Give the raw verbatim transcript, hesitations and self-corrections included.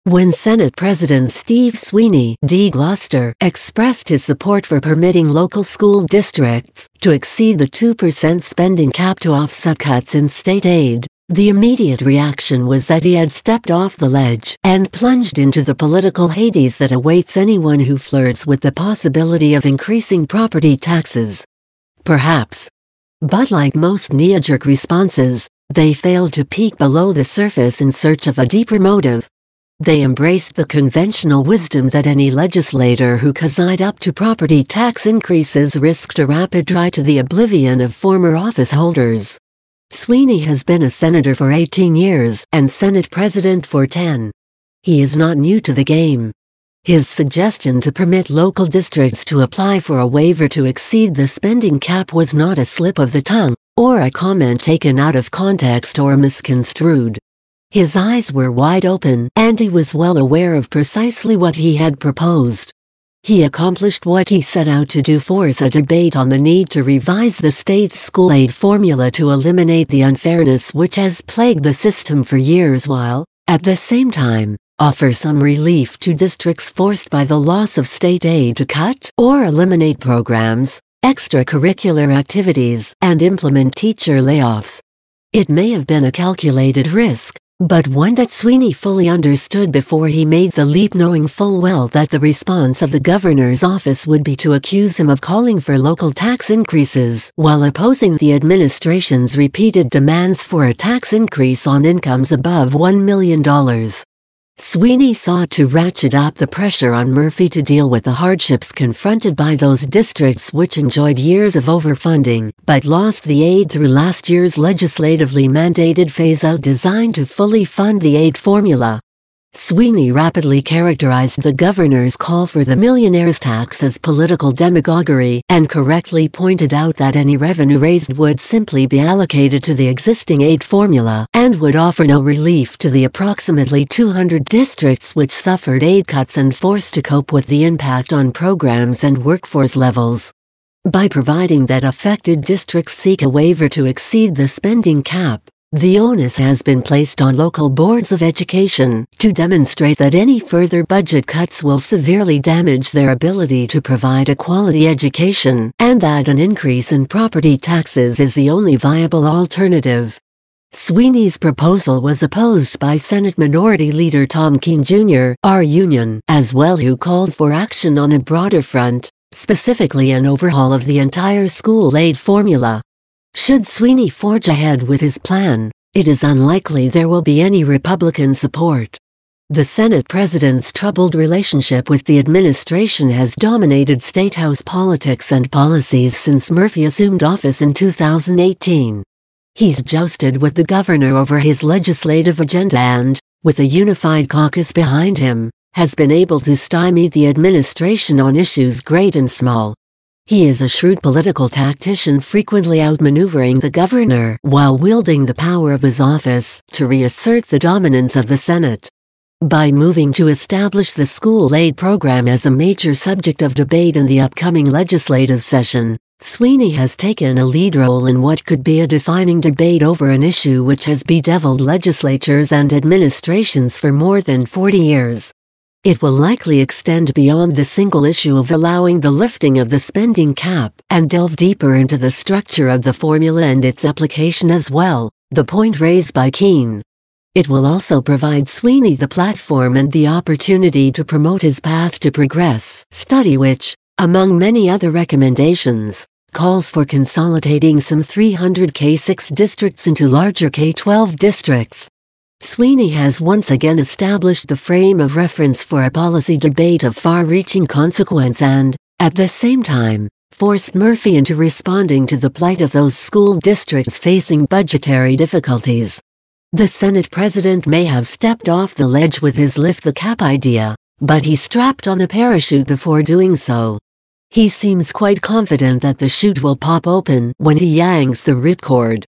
When Senate President Steve Sweeney D. Gloucester expressed his support for permitting local school districts to exceed the two percent spending cap to offset cuts in state aid, the immediate reaction was that he had stepped off the ledge and plunged into the political Hades that awaits anyone who flirts with the possibility of increasing property taxes. Perhaps. But like most knee-jerk responses, they failed to peek below the surface in search of a deeper motive. They embraced the conventional wisdom that any legislator who cozied up to property tax increases risked a rapid dry to the oblivion of former office holders. Sweeney has been a senator for eighteen years and Senate president for ten. He is not new to the game. His suggestion to permit local districts to apply for a waiver to exceed the spending cap was not a slip of the tongue, or a comment taken out of context or misconstrued. His eyes were wide open, and he was well aware of precisely what he had proposed. He accomplished what he set out to do: force a debate on the need to revise the state's school aid formula to eliminate the unfairness which has plagued the system for years while, at the same time, offer some relief to districts forced by the loss of state aid to cut or eliminate programs, extracurricular activities, and implement teacher layoffs. It may have been a calculated risk, but one that Sweeney fully understood before he made the leap, knowing full well that the response of the governor's office would be to accuse him of calling for local tax increases while opposing the administration's repeated demands for a tax increase on incomes above one million dollars. Sweeney sought to ratchet up the pressure on Murphy to deal with the hardships confronted by those districts which enjoyed years of overfunding but lost the aid through last year's legislatively mandated phase-out designed to fully fund the aid formula. Sweeney rapidly characterized the governor's call for the millionaire's tax as political demagoguery and correctly pointed out that any revenue raised would simply be allocated to the existing aid formula and would offer no relief to the approximately two hundred districts which suffered aid cuts and forced to cope with the impact on programs and workforce levels. By providing that affected districts seek a waiver to exceed the spending cap, the onus has been placed on local boards of education to demonstrate that any further budget cuts will severely damage their ability to provide a quality education, and that an increase in property taxes is the only viable alternative. Sweeney's proposal was opposed by Senate Minority Leader Tom Kean Junior, our union, as well, who called for action on a broader front, specifically an overhaul of the entire school aid formula. Should Sweeney forge ahead with his plan, it is unlikely there will be any Republican support. The Senate president's troubled relationship with the administration has dominated State House politics and policies since Murphy assumed office in two thousand eighteen. He's jousted with the governor over his legislative agenda and, with a unified caucus behind him, has been able to stymie the administration on issues great and small. He is a shrewd political tactician, frequently outmaneuvering the governor while wielding the power of his office to reassert the dominance of the Senate. By moving to establish the school aid program as a major subject of debate in the upcoming legislative session, Sweeney has taken a lead role in what could be a defining debate over an issue which has bedeviled legislatures and administrations for more than forty years. It will likely extend beyond the single issue of allowing the lifting of the spending cap and delve deeper into the structure of the formula and its application as well, the point raised by Kean. It will also provide Sweeney the platform and the opportunity to promote his Path to Progress study, which, among many other recommendations, calls for consolidating some three hundred K six districts into larger K twelve districts. Sweeney has once again established the frame of reference for a policy debate of far-reaching consequence and, at the same time, forced Murphy into responding to the plight of those school districts facing budgetary difficulties. The Senate president may have stepped off the ledge with his lift the cap idea, but he strapped on a parachute before doing so. He seems quite confident that the chute will pop open when he yanks the ripcord.